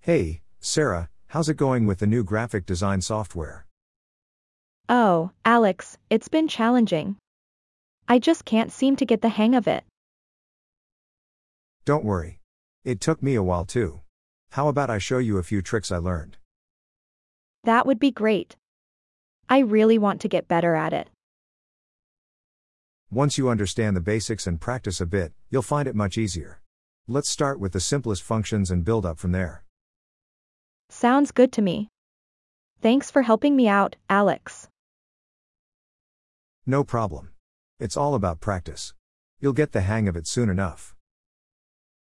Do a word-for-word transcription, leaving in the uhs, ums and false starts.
Hey, Sarah, how's it going with the new graphic design software? Oh, Alex, it's been challenging. I just can't seem to get the hang of it. Don't worry. It took me a while too. How about I show you a few tricks I learned? That would be great. I really want to get better at it. Once you understand the basics and practice a bit, you'll find it much easier. Let's start with the simplest functions and build up from there. Sounds good to me. Thanks for helping me out, Alex. No problem. It's all about practice. You'll get the hang of it soon enough.